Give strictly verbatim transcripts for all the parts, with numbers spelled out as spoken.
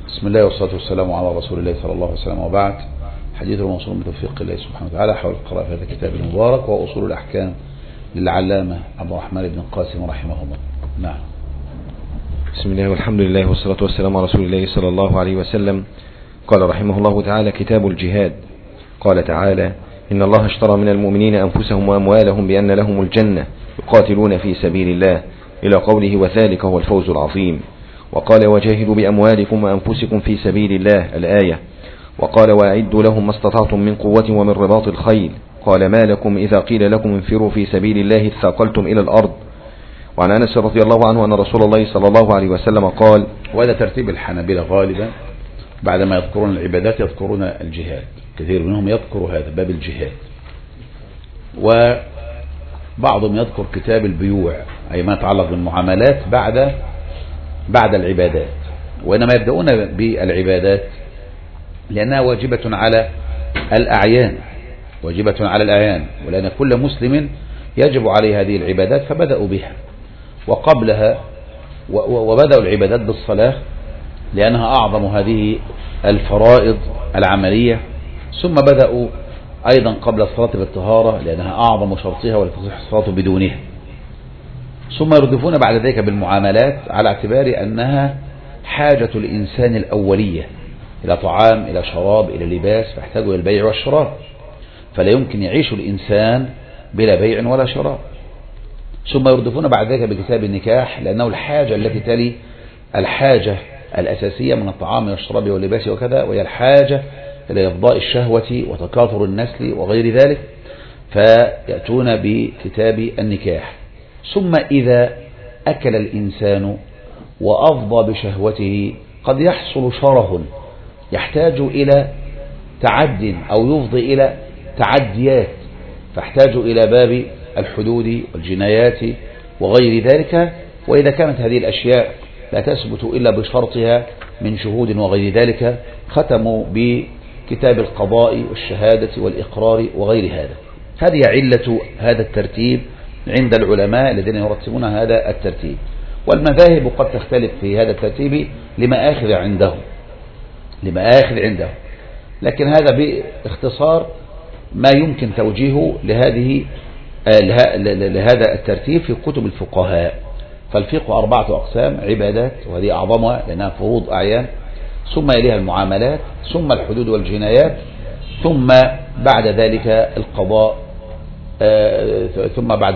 بسم الله والصلاة والسلام على رسول الله صلى الله عليه وسلم، وبعد. حديث الموصول بتوفيق الله سبحانه وتعالى حول القراءة في هذا الكتاب المبارك وأصول الأحكام للعلامة عبد الرحمن بن القاسم رحمه الله. نعم. بسم الله والحمد لله والصلاة والسلام على رسول الله صلى الله عليه وسلم. قال رحمه الله تعالى: كتاب الجهاد. قال تعالى: إن الله اشترى من المؤمنين أنفسهم وأموالهم بأن لهم الجنة يقاتلون في سبيل الله، إلى قوله: وذلك هو الفوز العظيم. وقال: وجاهدوا بأموالكم وأنفسكم في سبيل الله، الآية. وقال: وأعدوا لهم ما استطعتم من قوة ومن رباط الخيل. قال: ما لكم إذا قيل لكم انفروا في سبيل الله اثاقلتم إلى الأرض. وعن أنس رضي الله عنه أن رسول الله صلى الله عليه وسلم قال. وهذا ترتيب الحنابلة غالبا، بعدما يذكرون العبادات يذكرون الجهاد، كثير منهم يذكر هذا باب الجهاد، وبعضهم يذكر كتاب البيوع، أي ما يتعلق بالمعاملات بعد بعد العبادات. وإنما يبدأون بالعبادات لأنها واجبة على الأعيان، واجبة على الأعيان، ولأن كل مسلم يجب عليه هذه العبادات، فبدأوا بها. وقبلها وبدأوا العبادات بالصلاة لأنها أعظم هذه الفرائض العملية، ثم بدأوا أيضا قبل الصلاة بالطهارة لأنها أعظم شرطها ولا تصح الصلاة بدونها، ثم يردفون بعد ذلك بالمعاملات على اعتبار أنها حاجة الإنسان الأولية إلى طعام، إلى شراب، إلى لباس، فاحتاجوا إلى البيع والشراء، فلا يمكن يعيش الإنسان بلا بيع ولا شراء. ثم يردفون بعد ذلك بكتاب النكاح لأنه الحاجة التي تلي الحاجة الأساسية من الطعام والشراب واللباس وكذا، وهي الحاجة إلى إفضاء الشهوة وتكاثر النسل وغير ذلك، فيأتون بكتاب النكاح. ثم إذا أكل الإنسان وأفضى بشهوته قد يحصل شره يحتاج إلى تعد أو يفضي إلى تعديات، فاحتاج إلى باب الحدود والجنايات وغير ذلك. وإذا كانت هذه الأشياء لا تثبت إلا بشرطها من شهود وغير ذلك، ختموا بكتاب القضاء والشهادة والإقرار وغير هذا. هذه علة هذا الترتيب عند العلماء الذين يرتبون هذا الترتيب. والمذاهب قد تختلف في هذا الترتيب لمآخذ عندهم لمآخذ عندهم لكن هذا باختصار ما يمكن توجيهه لهذه لهذا الترتيب في كتب الفقهاء. فالفقه أربعة أقسام: عبادات، وهذه أعظمها لأنها فروض أعيان، ثم إليها المعاملات، ثم الحدود والجنايات، ثم بعد ذلك القضاء، ثم بعد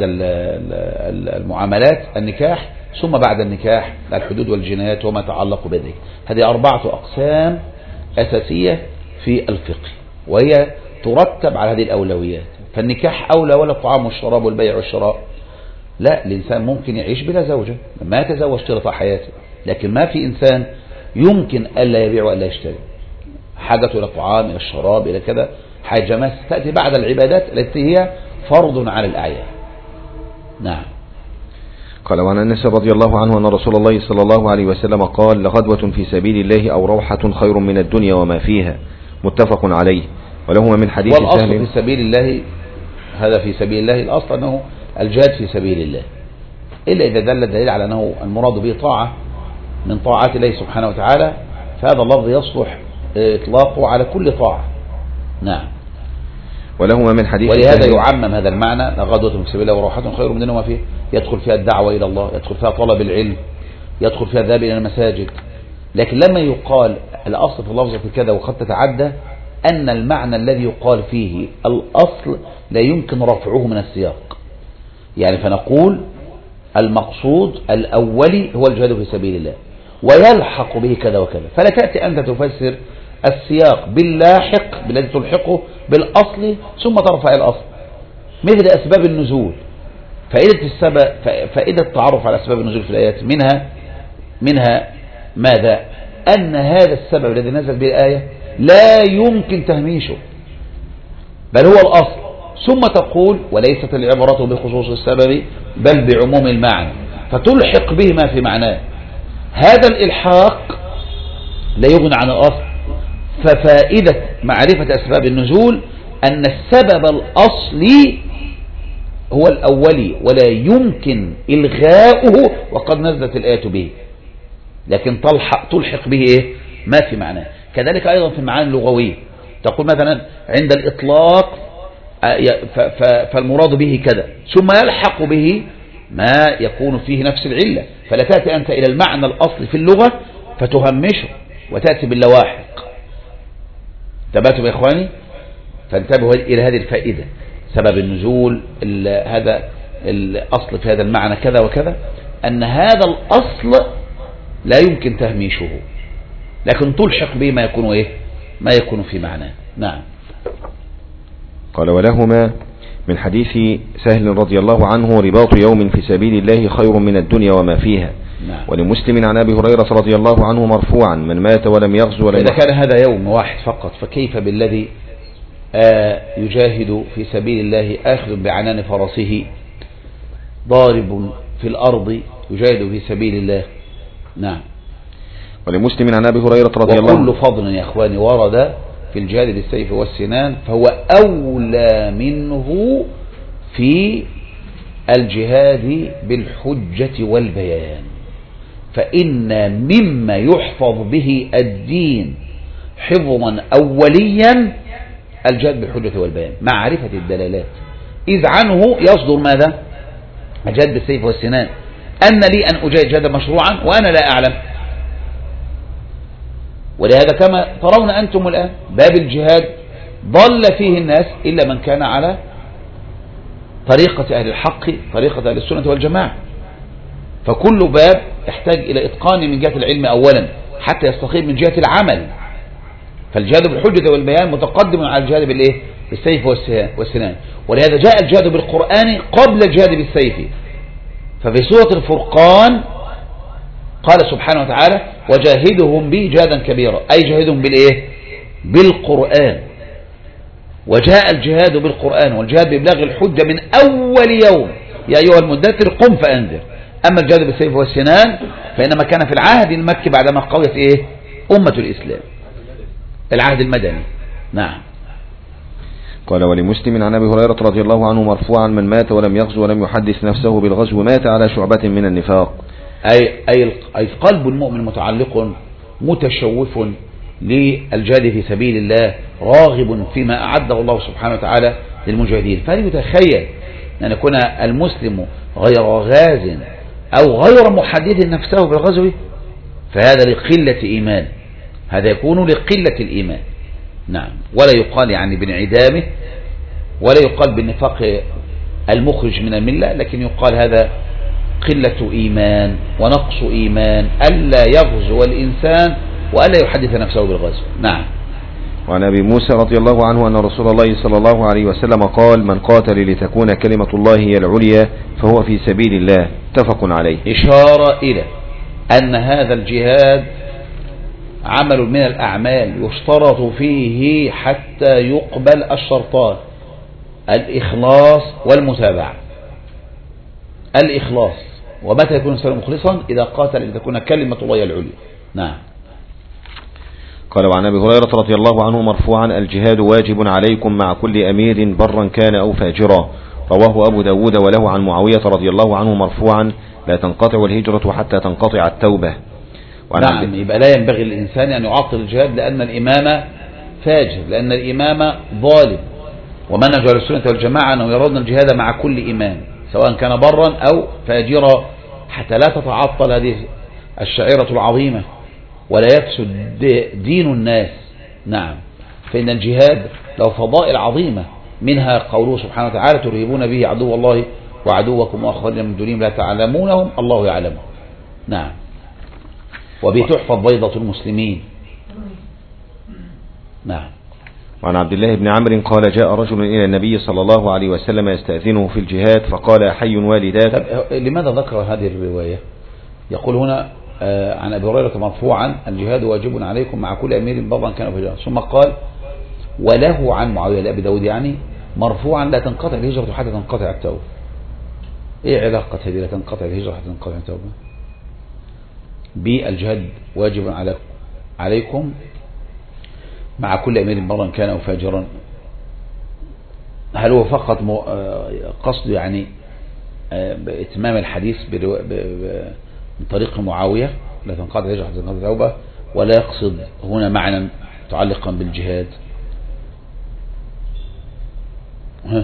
المعاملات النكاح، ثم بعد النكاح الحدود والجنايات وما تعلق بذلك. هذه أربعة أقسام أساسية في الفقه، وهي ترتب على هذه الأولويات. فالنكاح أولى ولا الطعام والشراب والبيع والشراء؟ لا، الإنسان ممكن يعيش بلا زوجة، ما يتزوج طيلة حياته، لكن ما في إنسان يمكن ألا يبيع وألا يشتري، حاجته إلى الطعام، إلى الشراب، إلى كذا، حاجة ما تأتي بعد العبادات التي هي فرض على الأعيان. نعم. قال: وعن أنس رضي الله عنه أن رسول الله صلى الله عليه وسلم قال: لغدوة في سبيل الله أو روحة خير من الدنيا وما فيها، متفق عليه. ولهما من حديث سهل. والأصل في سبيل الله، هذا في سبيل الله، الأصل أنه الجهاد في سبيل الله، إلا إذا دل الدليل على أنه المراد به طاعة من طاعات الله سبحانه وتعالى، فهذا اللفظ يصلح إطلاقه على كل طاعة. نعم. ولهما من حديث ولهذا يعمم هذا المعنى: لغدوة في سبيل الله وروحة خير من الدنيا وما فيها، يدخل فيها الدعوة إلى الله، يدخل فيها طلب العلم، يدخل فيها الذهاب إلى المساجد. لكن لما يقال الأصل في اللفظ في كذا وقد تتعدى، أن المعنى الذي يقال فيه الأصل لا يمكن رفعه من السياق. يعني فنقول المقصود الأولي هو الجهاد في سبيل الله، ويلحق به كذا وكذا، فلا تأتي أنت تفسر السياق باللاحق بالذي تلحقه بالأصل ثم ترفع الأصل، مثل أسباب النزول. فائدة السبب فائدة التعرف على أسباب النزول في الآيات منها منها ماذا؟ أن هذا السبب الذي نزل به الآية لا يمكن تهميشه، بل هو الأصل. ثم تقول: وليست العبرة بخصوص السبب بل بعموم المعنى، فتلحق به ما في معناه. هذا الإلحاق لا يغني عن الأصل. ففائدة معرفة أسباب النزول أن السبب الأصلي هو الأولي ولا يمكن إلغاؤه وقد نزلت الآية به، لكن تلحق, تلحق به إيه؟ ما في معناه. كذلك أيضا في المعاني اللغوية، تقول مثلا عند الإطلاق فالمراد به كذا، ثم يلحق به ما يكون فيه نفس العلة، فلا تأتي أنت إلى المعنى الأصلي في اللغة فتهمشه وتأتي باللواحق. تباتوا يا إخواني؟ فانتبهوا إلى هذه الفائدة، سبب النزول هذا الأصل في هذا المعنى كذا وكذا، أن هذا الأصل لا يمكن تهميشه، لكن تلحق به ما يكون إيه؟ ما يكون في معناه. نعم. قال ولهما من حديث سهل رضي الله عنه رباط يوم في سبيل الله خير من الدنيا وما فيها. نعم. ولمسلم عن أبي هريرة رضي الله عنه مرفوعا من مات ولم يغزو ولم إذا كان هذا يوم واحد فقط فكيف بالذي آه يجاهد في سبيل الله آخذ بعنان فرسه ضارب في الأرض يجاهد في سبيل الله. نعم. ولمسلم عن أبي هريرة رضي الله عنه وكل فضل يا إخواني ورد في الجهاد بالسيف والسنان فهو أولى منه في الجهاد بالحجة والبيان، فإن مما يحفظ به الدين حفظا أوليا الجهاد بالحجة والبيان، معرفة الدلالات، إذ عنه يصدر ماذا؟ الجهاد بالسيف والسنان. أن لي أن أجاهد جهادا مشروعا وأنا لا أعلم. ولهذا كما ترون أنتم الآن باب الجهاد ضل فيه الناس إلا من كان على طريقة أهل الحق، طريقة أهل السنة والجماعة. فكل باب يحتاج إلى إتقان من جهة العلم أولا حتى يستقيم من جهة العمل. فالجهاد بالحجة والبيان متقدم على الجهاد بالإيه؟ بالسيف والسنان. ولهذا جاء الجهاد بالقرآن قبل الجهاد بالسيف. ففي سورة الفرقان قال سبحانه وتعالى وجاهدهم به جهادا كبيرا، أي جاهدهم بالإيه؟ بالقرآن. وجاء الجهاد بالقرآن والجهاد بإبلاغ الحجة من أول يوم يا أيها المدثر قم فأنذر. أما الجهاد بالسيف والسنان فإنما كان في العهد المكي بعدما قويت إيه؟ أمة الإسلام، العهد المدني. نعم. قال ولمسلم عن أبي هريرة رضي الله عنه مرفوعا من مات ولم يغزو ولم يحدث نفسه بالغزو مات على شعبة من النفاق. أي, أي, أي قلب المؤمن متعلق متشوف للجهاد في سبيل الله راغب فيما أعده الله سبحانه وتعالى للمجاهدين. فهل يتخيل أن يكون المسلم غير غاز أو غير محدث نفسه بالغزو؟ فهذا لقلة إيمان، هذا يكون لقلة الإيمان. نعم. ولا يقال يعني بانعدامه ولا يقال بالنفاق المخرج من الملة، لكن يقال هذا قلة إيمان ونقص إيمان ألا يغزو الإنسان وألا يحدث نفسه بالغزو. نعم. وعن أبي موسى رضي الله عنه أن رسول الله صلى الله عليه وسلم قال من قاتل لتكون كلمة الله هي العليا فهو في سبيل الله. اتفق عليه. إشارة إلى أن هذا الجهاد عمل من الأعمال يشترط فيه حتى يقبل الشرطان الإخلاص والمتابعة. الإخلاص، ومتى يكون الإنسان مخلصا؟ إذا قاتل لتكون كلمة الله العليا. نعم. قال وعن أبي هريرة رضي الله عنه مرفوعا الجهاد واجب عليكم مع كل أمير برا كان أو فاجرا. رواه أبو داود وله عن معاوية رضي الله عنه مرفوعا لا تنقطع الهجرة حتى تنقطع التوبة. نعم. يبقى لا ينبغي للإنسان أن يعطل الجهاد لأن الإمام فاجر، لأن الإمام ظالم. ومنهج أهل السنة والجماعة أنه يرون الجهاد مع كل إمام سواء كان برا أو فاجرا حتى لا تتعطل هذه الشعيرة العظيمة ولا يفسد دين الناس. نعم. فإن الجهاد له فضائل عظيمة، منها قوله سبحانه وتعالى ترهبون به عدو الله وعدوكم وآخرين من دونهم لا تعلمونهم الله يعلمهم. نعم. وبه تحفظ بيضة المسلمين. نعم. وعن عبد الله بن عمرو قال جاء رجل إلى النبي صلى الله عليه وسلم يستأذنه في الجهاد فقال حي والداك. لماذا ذكر هذه الرواية؟ يقول هنا عن أبي هريرة مرفوعا الجهاد واجب عليكم مع كل أمير برا كان فاجرا، ثم قال وله عن معاوية لأبي داود يعني مرفوعا لا تنقطع الهجرة حتى تنقطع التوبة. ايه علاقة هذه لا تنقطع الهجرة حتى تنقطع التوبة بالجهاد واجب على عليكم مع كل أمير برا كان أو فاجرا؟ هل هو فقط قصد يعني بإتمام الحديث من طريق معاوية لا تنقطع الهجرة حتى تنقطع التوبة، ولا يقصد هنا معنى متعلقا بالجهاد؟ ها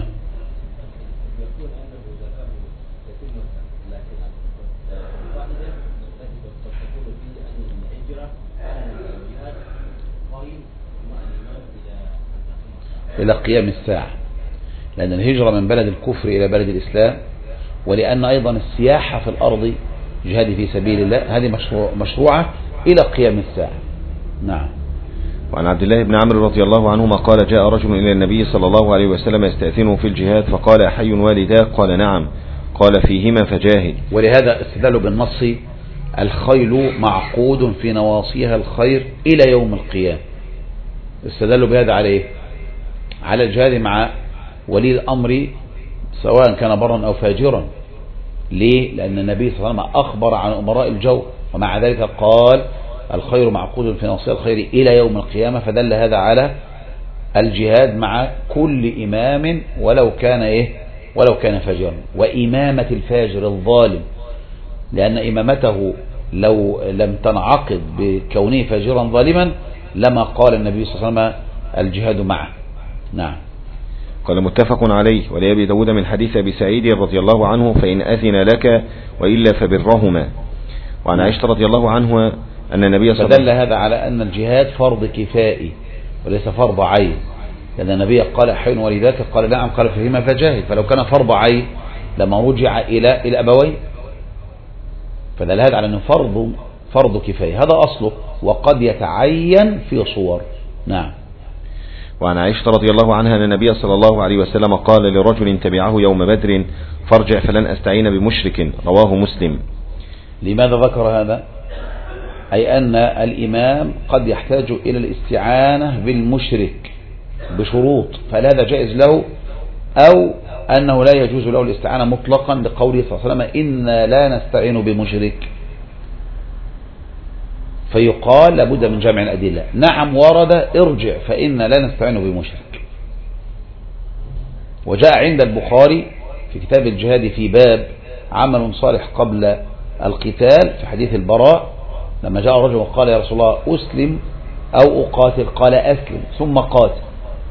إلى قيام الساعة، لأن الهجرة من بلد الكفر إلى بلد الإسلام، ولأن أيضا السياحة في الأرض جهاد في سبيل الله هذه مشروع مشروعة إلى قيام الساعة. نعم. وعن عبد الله بن عمرو رضي الله عنهما قال جاء رجل إلى النبي صلى الله عليه وسلم يستأذنه في الجهاد فقال أحي والداك؟ قال نعم. قال فيهما فجاهد. ولهذا استدلوا بالنص الخيل معقود في نواصيها الخير إلى يوم القيامة. استدلوا بهذا عليه على الجهاد مع ولي الأمر سواء كان برا أو فاجرا. ليه؟ لأن النبي صلى الله عليه وسلم أخبر عن أمراء الجور، ومع ذلك قال الخير معقود في نواصيها الخير إلى يوم القيامة، فدل هذا على الجهاد مع كل إمام ولو كان إيه ولو كان فاجرا، وإمامة الفاجر الظالم، لأن إمامته لو لم تنعقد بكونه فاجرا ظالما لما قال النبي صلى الله عليه وسلم الجهاد معه. نعم. قال متفق عليه. ولأبي داود من حديث أبي سعيد رضي الله عنه فإن أذن لك وإلا فبرهما. وعن عائشة رضي الله عنه أن النبي صلى الله عليه وسلم فدل هذا على أن الجهاد فرض كفائي وليس فرض عين، لأن النبي قال حين ولذاك قال نعم قال فيهما فجاهد، فلو كان فرض عين لما رجع إلى إلى أبوين، فدل هذا على أنه فرض فرض كفاية، هذا أصله، وقد يتعين في صور. نعم. وعن عائشة رضي الله عنها أن النبي صلى الله عليه وسلم قال لرجل تبعه يوم بدر فارجع فلن أستعين بمشرك، رواه مسلم. لماذا ذكر هذا؟ أي أن الإمام قد يحتاج إلى الاستعانة بالمشرك بشروط، فهذا جائز له، أو أنه لا يجوز له الاستعانة مطلقا لقوله صلى الله عليه وسلم إنا لا نستعين بمشرك، فيقال لابد من جمع الأدلة. نعم ورد ارجع فإنا لا نستعين بمشرك. وجاء عند البخاري في كتاب الجهاد في باب عمل صالح قبل القتال في حديث البراء لما جاء رجل وقال يا رسول الله أسلم أو أقاتل؟ قال أسلم ثم قاتل.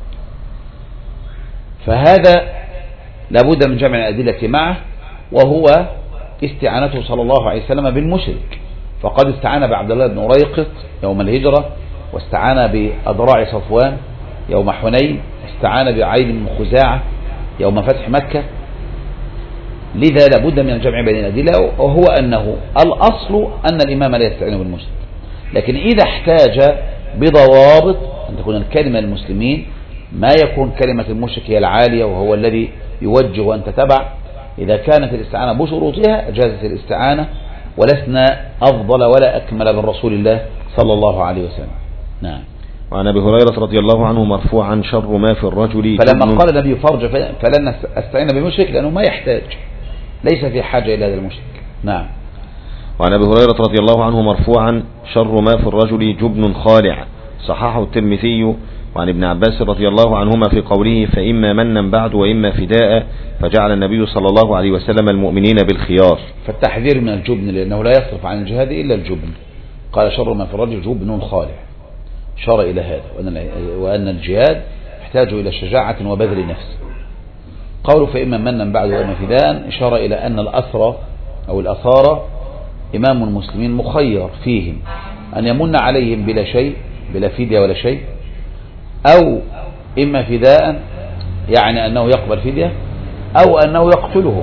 فهذا لابد من جمع الأدلة معه، وهو استعانته صلى الله عليه وسلم بالمشرك، فقد استعان بعبد الله بن أريقط يوم الهجرة، واستعان بأذراع صفوان يوم حنين، واستعان بعين بن خزاعة يوم فتح مكة. لذا لابد من الجمع بين الأدلة، وهو أنه الأصل أن الإمام لا يستعين بالمشرك، لكن إذا احتاج بضوابط أن تكون الكلمة للمسلمين، ما يكون كلمة المشرك هي العالية وهو الذي يوجه وأنت تبع، إذا كانت الاستعانة بشروطها جازت الاستعانة، ولسنا أفضل ولا أكمل من رسول الله صلى الله عليه وسلم. نعم. وعن أبي هريرة رضي الله عنه مرفوعا شر ما في الرجل، فلما قال النبي فرج فلن أستعين بمشرك لأنه ما يحتاج، ليس في حاجة إلى هذا المشرك. نعم. وعن أبي هريرة رضي الله عنه مرفوعا شر ما في الرجل جبن خالع، صححه الترمذي. وعن ابن عباس رضي الله عنهما في قوله فإما منا بعد وإما فداء، فجعل النبي صلى الله عليه وسلم المؤمنين بالخيار. فالتحذير من الجبن، لأنه لا يصرف عن الجهاد إلا الجبن. قال شر ما في الرجل جبن خالع، شار إلى هذا، وأن الجهاد يحتاج إلى شجاعة وبذل نفس. قالوا فإما منا بعد وإما فداء إشارة إلى أن الأسرى أو الأسارى إمام المسلمين مخير فيهم أن يمن عليهم بلا شيء، بلا فدية ولا شيء، أو إما فداء يعني أنه يقبل فدية، أو أنه يقتلهم.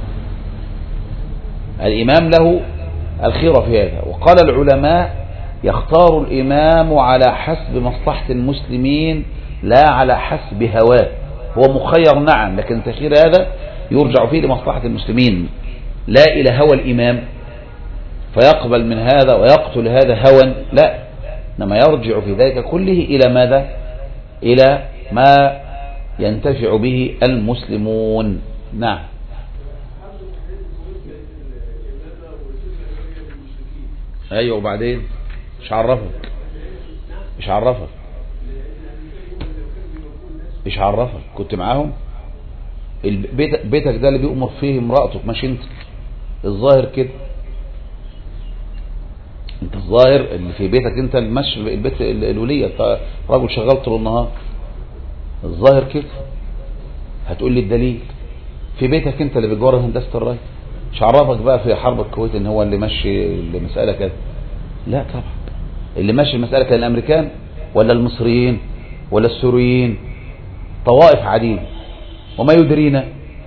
الإمام له الخيرة في هذا. وقال العلماء يختار الإمام على حسب مصلحة المسلمين لا على حسب هواه. هو مخير نعم، لكن التخيير هذا يرجع فيه لمصلحة المسلمين لا إلى هوى الإمام فيقبل من هذا ويقتل هذا هوى، لا، إنما يرجع في ذلك كله إلى ماذا؟ إلى ما ينتفع به المسلمون. نعم. أيوة. وبعدين مش عرفك مش عرفك مش عرفك كنت معاهم؟ بيتك ده اللي بيؤمر فيه امرأتك، ماشي انت الظاهر كده. انت الظاهر اللي في بيتك انت المشي البيت الولية، انت راجل شغال طول النهار، الظاهر كده. هتقول لي الدليل؟ في بيتك انت اللي بتجور هندسة الري، مش عرفك بقى في حرب الكويت ان هو اللي ماشي المسألة كده؟ لا طبعا، اللي ماشي المسألة كان الامريكان ولا المصريين ولا السوريين؟ طوائف عديدة، وما يدرينا.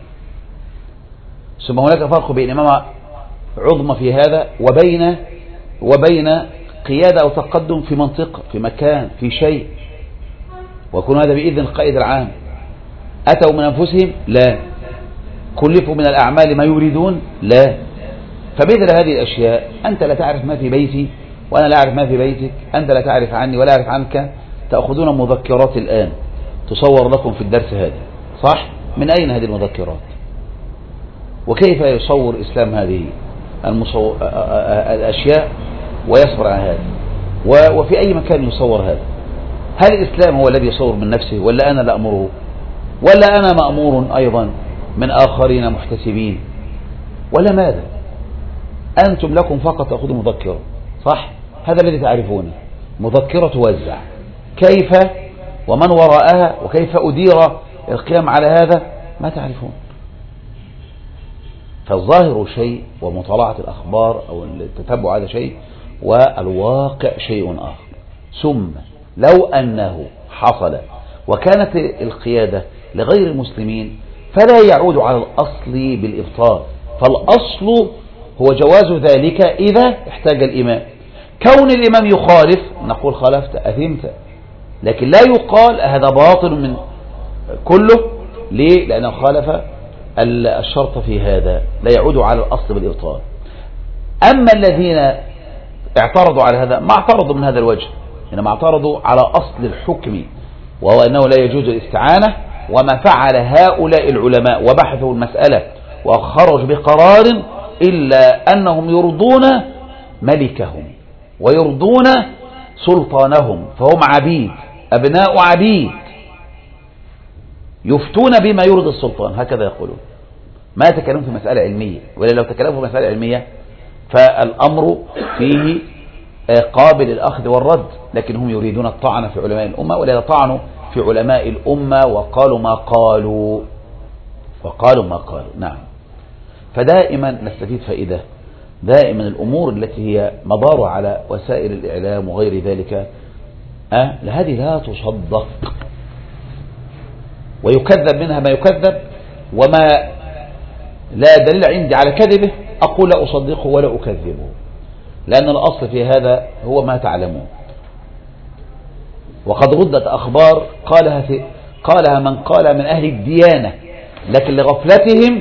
ثم هناك فرق بين إمامة عظمى في هذا وبين وبين قيادة أو تقدم في منطقة، في مكان، في شيء، ويكون هذا بإذن القائد العام. أتوا من أنفسهم؟ لا. كلفوا من الأعمال ما يريدون؟ لا. فمثل هذه الأشياء أنت لا تعرف ما في بيتي وأنا لا أعرف ما في بيتك، أنت لا تعرف عني ولا أعرف عنك، تأخذون مذكرات الآن تصور لكم في الدرس هذا، صح؟ من أين هذه المذكرات؟ وكيف يصور الإسلام هذه المصو... الأشياء ويصبر عن هذا؟ وفي أي مكان يصور هذا؟ هل الإسلام هو الذي يصور من نفسه ولا أنا لا أمره؟ ولا أنا مأمور أيضا من آخرين محتسبين؟ ولا ماذا؟ أنتم لكم فقط تأخذوا مذكرة، صح؟ هذا الذي تعرفونه، مذكرة توزع. كيف ومن وراءها وكيف أدير القيام على هذا ما تعرفون. فالظاهر شيء ومطالعة الأخبار أو التتبع هذا شيء والواقع شيء آخر. ثم لو أنه حصل وكانت القيادة لغير المسلمين فلا يعود على الأصل بالإبطال، فالأصل هو جواز ذلك إذا احتاج الإمام. كون الإمام يخالف نقول خالفت أثمت، لكن لا يقال هذا باطل من كله. ليه؟ لأنه خالف الشرط في هذا، لا يعود على الأصل بالإبطال. أما الذين اعترضوا على هذا ما اعترضوا من هذا الوجه، إنما اعترضوا على أصل الحكم، وهو أنه لا يجوز الاستعانة. وما فعل هؤلاء العلماء وبحثوا المسألة وخرجوا بقرار إلا أنهم يرضون ملكهم ويرضون سلطانهم، فهم عبيد، أبناء عبيد، يفتون بما يرضي السلطان، هكذا يقولون. ما يتكلمون في مسألة علمية، ولا لو تكلموا في مسألة علمية فالأمر فيه قابل الأخذ والرد، لكن هم يريدون الطعن في علماء الأمة، ولا طعنوا في علماء الأمة وقالوا ما قالوا وقالوا ما قالوا. نعم. فدائما نستفيد فائدة، دائما الأمور التي هي مدار على وسائل الإعلام وغير ذلك أه هذه لا تصدق، ويكذب منها ما يكذب، وما لا دليل عندي على كذبه أقول لا أصدقه ولا أكذبه، لأن الأصل في هذا هو ما تعلمون. وقد ردت أخبار قالها, في قالها من قال من أهل الديانة، لكن لغفلتهم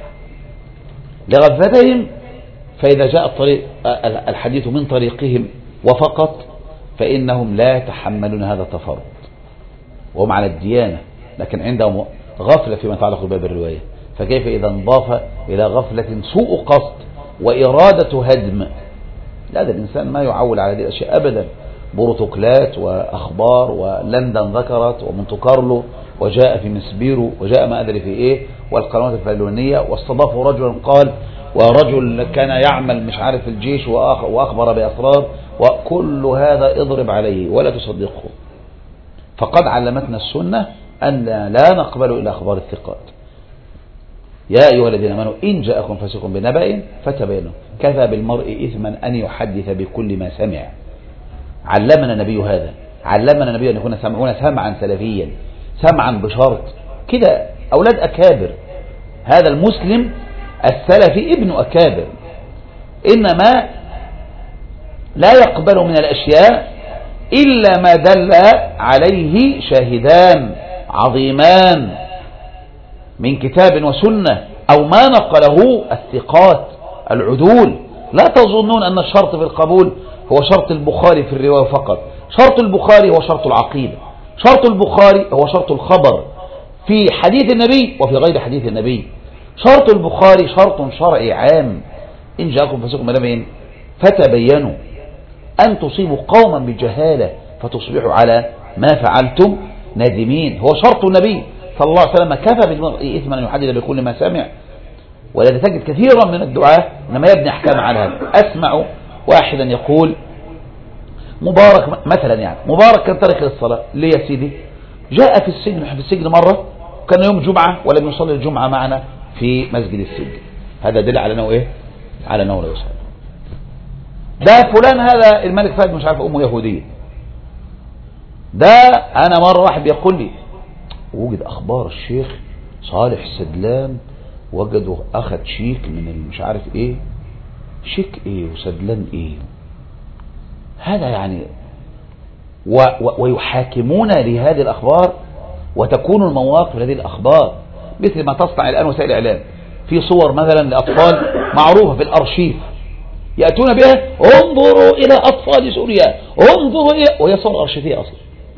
لغفلتهم فإذا جاء الطريق الحديث من طريقهم وفقط فإنهم لا يتحملون هذا التفرد، وهم على الديانة لكن عندهم غفلة فيما يتعلق بباب الرواية. فكيف إذا انضاف إلى غفلة سوء قصد وإرادة هدم؟ لا، ده الإنسان ما يعول على هذه الأشياء أبدا. بروتوكلات وأخبار ولندن ذكرت ومونتو كارلو وجاء في مسبيرو وجاء ما أدري في إيه والقنوات الفلونية، واستضافوا رجلا قال ورجل كان يعمل مش عارف في الجيش وأخبر بأسرار، وكل هذا اضرب عليه ولا تصدقه. فقد علمتنا السنة أن لا نقبل إلا أخبار الثقات. يا أيها الذين آمنوا إن جاءكم فاسق بنبأ فتبينوا كفى بالمرء إثما أن يحدث بكل ما سمع. علمنا النبي هذا، علمنا النبي أن يكون سمعون سمعا سلفيا، سمعا بشرط كده. أولاد أكابر، هذا المسلم السلفي ابن أكابر، إنما لا يقبل من الأشياء إلا ما دل عليه شاهدان عظيمان من كتاب وسنة أو ما نقله الثقات العدول. لا تظنون أن الشرط في القبول هو شرط البخاري في الرواية فقط. شرط البخاري هو شرط العقيدة، شرط البخاري هو شرط الخبر في حديث النبي وفي غير حديث النبي. شرط البخاري شرط شرعي عام، إن جاءكم فاسق بنبأ فتبينوا أن تصيبوا قوما بجهالة فتصبحوا على ما فعلتم نادمين. هو شرط النبي صلى الله عليه وسلم كفى بالمرء إثما أن يحدث بكل ما سمع. ولذا تجد كثيرا من الدعاة إنما يبني أحكام على هذا. أسمع واحدا يقول مبارك مثلا، يعني مبارك كان ترك للصلاة ليه يا سيدي؟ جاء في السجن في السجن مرة كان يوم جمعة ولم يصلي الجمعة معنا في مسجد السجن، هذا دل على انه ايه؟ على انه لا يصلي. ده فلان هذا الملك فهد مش عارف امه يهودية. ده انا مرة واحد بيقول لي وجد اخبار الشيخ صالح السدلان وجدوا اخذ شيك من مش عارف ايه، شيك ايه وسدلان ايه، هذا يعني و و ويحاكمون لهذه الأخبار، وتكون المواقف لهذه الأخبار مثل ما تصنع الآن وسائل الإعلام. في صور مثلا لأطفال معروفة في الأرشيف يأتون بها انظروا إلى أطفال سوريا انظروا إلى، وهي صور أرشيفية أصلا.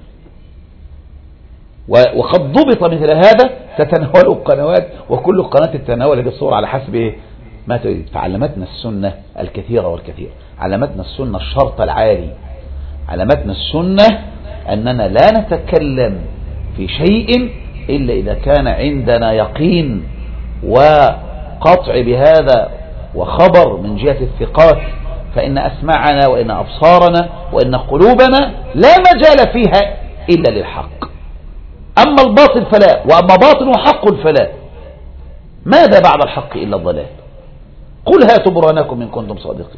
وقد ضبط مثل هذا تتناول القنوات، وكل قناة تتناول هذه الصور على حسب إيه ما تريد. فعلمتنا السنة الكثيرة والكثير، علمتنا السنة الشرط العالي، علمتنا السنة أننا لا نتكلم في شيء إلا إذا كان عندنا يقين وقطع بهذا وخبر من جهة الثقات، فإن أسماعنا وإن أبصارنا وإن قلوبنا لا مجال فيها إلا للحق، أما الباطل فلا، وأما باطل وحق فلا. ماذا بعد الحق إلا الضلال؟ قل هاتوا برهانكم إن كنتم صادقين.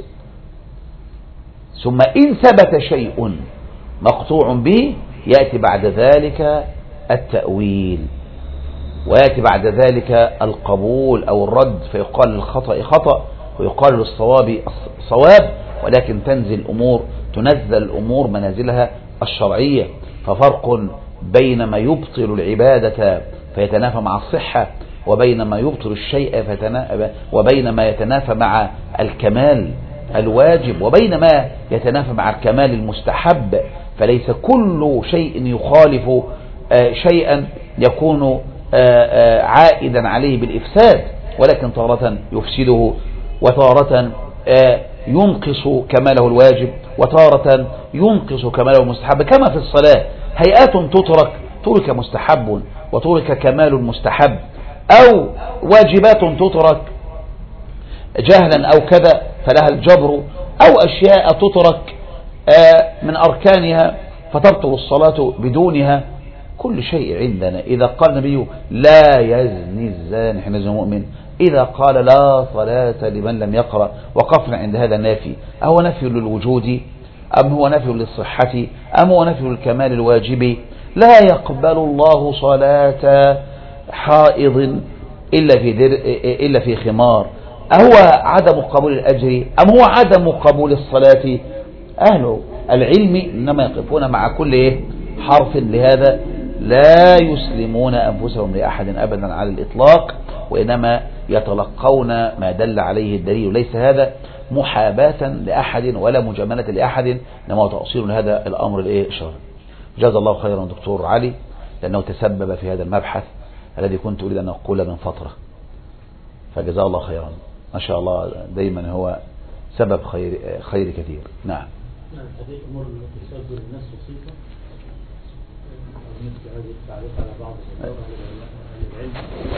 ثم إن ثبت شيء مقطوع به يأتي بعد ذلك التأويل، ويأتي بعد ذلك القبول أو الرد، فيقال للخطأ خطأ ويقال للصواب صواب، ولكن تنزل الأمور تنزل الأمور منازلها الشرعية. ففرق بين ما يبطل العبادة فيتنافى مع الصحة، وبين ما يبطل الشيء وبين ما يتنافى مع الكمال الواجب، وبين ما يتنافى مع الكمال المستحب. فليس كل شيء يخالف شيئا يكون عائدا عليه بالإفساد، ولكن تارة يفسده، وتارة ينقص كماله الواجب، وتارة ينقص كماله المستحب. كما في الصلاة هيئات تترك ترك مستحب وترك كمال مستحب، أو واجبات تترك جهلا أو كذا فلها الجبر، أو أشياء تترك من أركانها فتبطل الصلاة بدونها. كل شيء عندنا إذا قال النبي لا يزني الزاني حين يزني المؤمن، إذا قال لا صلاة لمن لم يقرأ، وقفنا عند هذا النافي، أهو نفي للوجود أم هو نفي للصحة أم هو نفي للكمال الواجب؟ لا يقبل الله صلاة حائض إلا في, در إلا في خمار. أهو عدم قبول الأجر أم هو عدم قبول الصلاة؟ أهل العلم إنما يقفون مع كل إيه حرف، لهذا لا يسلمون أنفسهم لأحد أبدا على الإطلاق، وإنما يتلقون ما دل عليه الدليل. ليس هذا محاباة لأحد ولا مجاملة لأحد، إنما تأصيل هذا الأمر الإيه الشرعي. جزا الله خيرا دكتور علي، لأنه تسبب في هذا المبحث الذي كنت أريد أن أقول من فترة، فجزاه الله خيرا. ما شاء الله دايما هو سبب خير خير كثير. نعم. نعم، هذه الأمور التي تسبب الناس بسيطة مثل هذه التعليق على بعض العلم.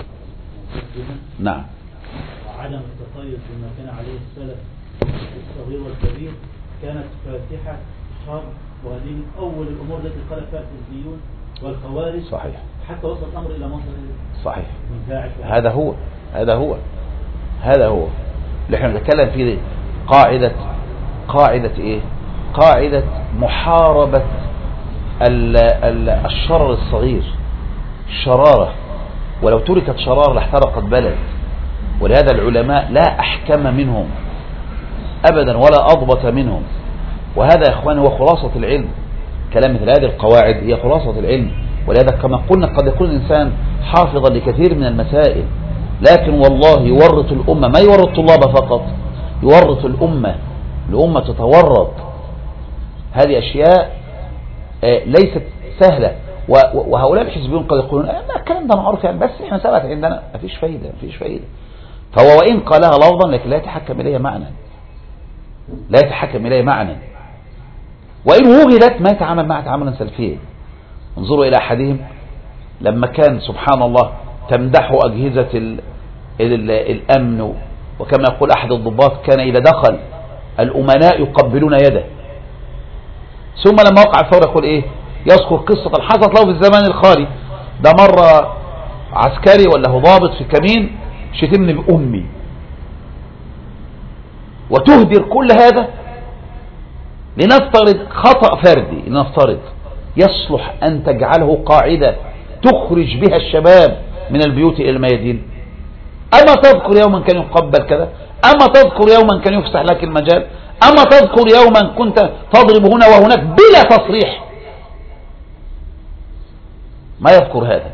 نعم. وعدم التطيب بما كان عليه السلف الصغير والكبير كانت فاتحة شر، وهذه من أول الأمور التي قال فيها الحزبيون والخوارج. صحيح. حتى وصل الأمر إلى مصر. صحيح. هذا هو هذا هو هذا هو اللي احنا نتكلم فيه. قاعدة قاعدة ايه قاعدة محاربة الشرر الصغير، الشرارة، ولو تركت شرارة لاحترقت بلد. ولهذا العلماء لا أحكم منهم أبدا ولا أضبط منهم، وهذا يا إخواني هو خلاصة العلم. كلام مثل هذه القواعد هي خلاصة العلم. ولهذا كما قلنا قد يكون الإنسان حافظا لكثير من المسائل، لكن والله يورط الأمة، ما يورط الطلاب فقط، يورط الأمة. الأمة تتورط. هذه أشياء ليست سهلة. وهؤلاء الحزبيون قد يقولون ما الكلام ده معروف يعني، بس احنا ثبت عندنا، ما فيش فايدة ما فيش فايدة. فهو وإن قالها لفظا لكن لا يتحكم إليه معنى، لا يتحكم إليه معنى. وإن وجدت ما يتعامل معها تعاملا سلفيا. انظروا إلى أحدهم لما كان سبحان الله تمدح أجهزة ال ال الأمن، وكما يقول أحد الضباط كان إذا دخل الأمناء يقبلون يده. ثم لما وقع الثورة يقول إيه؟ يذكر قصة حصلت له في الزمان الخالي، ده مرة عسكري ولا هو ضابط في كمين شتمني بأمي، وتهدر كل هذا لنفترض خطأ فردي، لنفترض يصلح أن تجعله قاعدة تخرج بها الشباب من البيوت إلى الميادين؟ أما تذكر يوما كان يقبل كذا؟ أما تذكر يوما كان يفسح لك المجال؟ أما تذكر يوما كنت تضرب هنا وهناك بلا تصريح؟ ما يذكر هذا.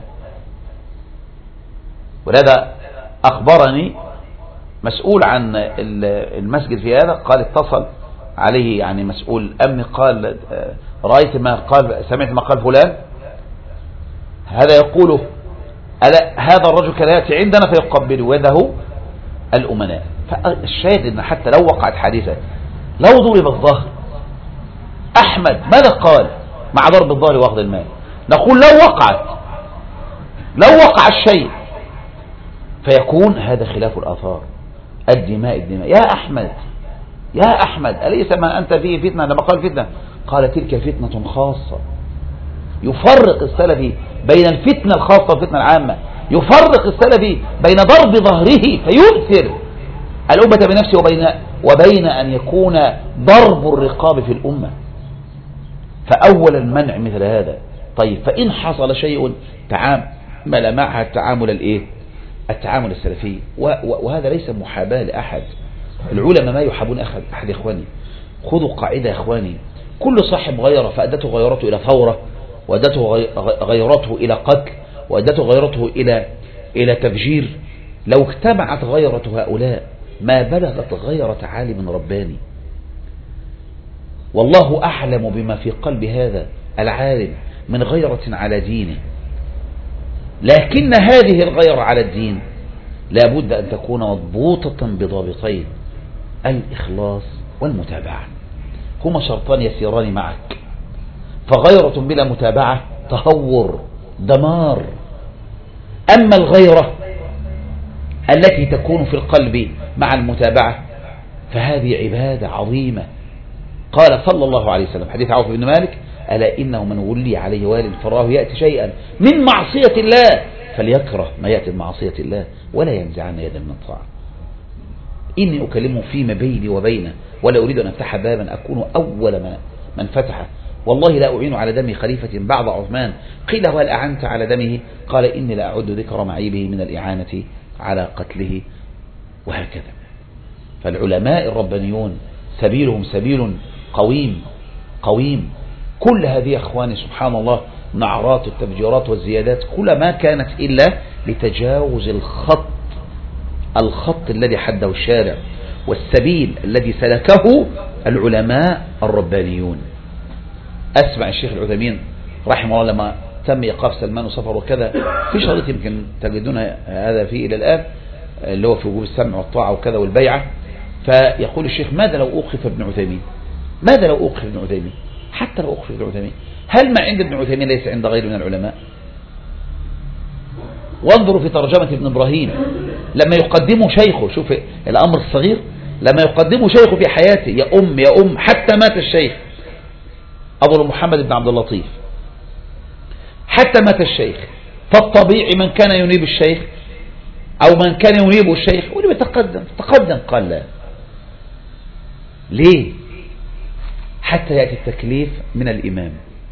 ولهذا أخبرني مسؤول عن المسجد في هذا، قال اتصل عليه يعني مسؤول أمن، قال رأيت ما قال، سمعت ما قال فلان، هذا يقوله ألا هذا الرجل كان يأتي عندنا فيقبل يده الأمناء. فالشاهد أن حتى لو وقعت حادثة، لو ضرب الظهر، أحمد ماذا قال مع ضرب الظهر وأخذ المال؟ نقول لو وقعت لو وقع الشيء فيكون هذا خلاف الآثار، الدماء الدماء. يا أحمد يا أحمد أليس ما أنت فيه فتنة؟ لما قال فتنة قال تلك فتنة خاصة. يفرق السلفي بين الفتنة الخاصة والفتنة العامة، يفرق السلفي بين ضرب ظهره فيؤثر الأمة بنفسه وبين, وبين أن يكون ضرب الرقاب في الأمة. فأول المنع مثل هذا. طيب فإن حصل شيء تعامل معها التعامل الإيه؟ التعامل السلفي، وهذا ليس محاباة لأحد. العلماء ما يحابون أحد, أحد إخواني. خذوا قاعدة يا إخواني، كل صاحب غيره فأدته غيرته إلى ثورة، وأدته غيرته إلى قتل، وأدته غيرته إلى إلى تفجير. لو اجتمعت غيرة هؤلاء ما بلغت غيرة عالم رباني. والله أعلم بما في قلب هذا العالم من غيرة على دينه. لكن هذه الغيرة على الدين لابد أن تكون مضبوطة بضابطين: الإخلاص والمتابعة. هما شرطان يسيران معك. فغيرة بلا متابعة تهور دمار. أما الغيرة التي تكون في القلب مع المتابعة فهذه عبادة عظيمة. قال صلى الله عليه وسلم حديث عوف بن مالك: ألا إنه من ولي عليه وال فراه يأتي شيئا من معصية الله فليكره ما يأتي من معصية الله ولا ينزعن يدا من طاعة. إني أكلمه فيما بيني وبينه ولا أريد أن أفتح بابا أكون أول من فتحه. والله لا أعين على دم خليفة بعد عثمان. قيل: وهل أعنت على دمه؟ قال: إني لا أعد ذكر معيبه من الإعانة على قتله. وهكذا. فالعلماء الربانيون سبيلهم سبيل قويم قويم. كل هذه أخواني سبحان الله نعرات التفجيرات والزيادات كل ما كانت إلا لتجاوز الخط الخط الذي حده الشارع والسبيل الذي سلكه العلماء الربانيون. أسمع الشيخ العثيمين رحمه الله لما تم إيقاف سلمان وصفر وكذا، في شريط يمكن تجدون هذا فيه إلى الآن اللي هو في وجوب السمع والطاعة وكذا والبيعة. فيقول الشيخ: ماذا لو أوقف ابن عثيمين؟ ماذا لو أوقف ابن عثيمين؟ حتى لو أوقف ابن عثيمين، هل ما عند ابن عثيمين ليس عند غيره من العلماء؟ وانظروا في ترجمة ابن إبراهيم لما يقدموا شيخه، شوف الأمر الصغير، لما يقدموا شيخه في حياته: يا أم يا أم، حتى مات الشيخ أظن محمد بن عبد اللطيف، حتى مات الشيخ. فالطبيعي من كان ينيب الشيخ أو من كان ينيب الشيخ واللي بيتقدم تقدم. قال لا. ليه؟ حتى يأتي التكليف من الإمام،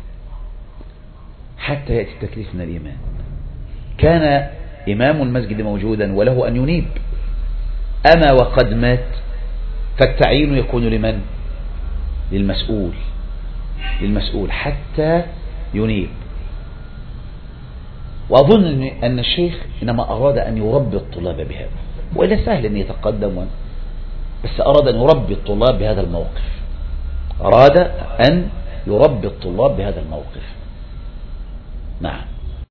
حتى يأتي التكليف من الإمام. كان إمام المسجد موجودا وله أن ينيب، أما وقد مات فالتعيين يكون لمن؟ للمسؤول للمسؤول حتى ينيب. وأظن أن الشيخ إنما أراد أن يربي الطلاب بهذا، وإلا سهل أن يتقدم، بس أراد أن يربي الطلاب بهذا الموقف، أراد أن يربي الطلاب بهذا الموقف. نعم.